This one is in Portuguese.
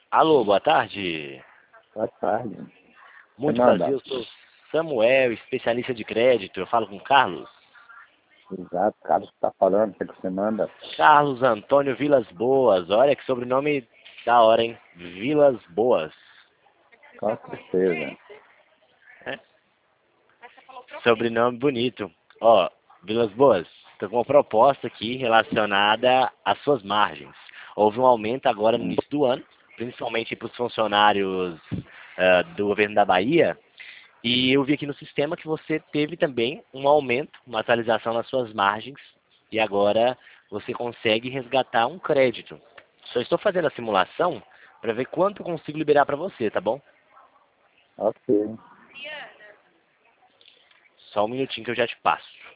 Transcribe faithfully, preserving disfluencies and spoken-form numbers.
Alô, boa tarde. Boa tarde. Você Muito manda? prazer, eu sou Samuel, especialista de crédito. Eu falo com o Carlos. Exato, Carlos está falando, o que você manda? Carlos Antônio Vilas Boas. Olha que sobrenome da hora, hein? Vilas Boas. Com certeza. É? Sobrenome bonito. Ó, Vilas Boas, estou com uma proposta aqui relacionada às suas margens. Houve um aumento agora no Hum. início do ano, principalmente para os funcionários ah, do governo da Bahia. E eu vi aqui no sistema que você teve também um aumento, uma atualização nas suas margens, e agora você consegue resgatar um crédito. Só estou fazendo a simulação para ver quanto eu consigo liberar para você, tá bom? Ok. Só um minutinho que eu já te passo.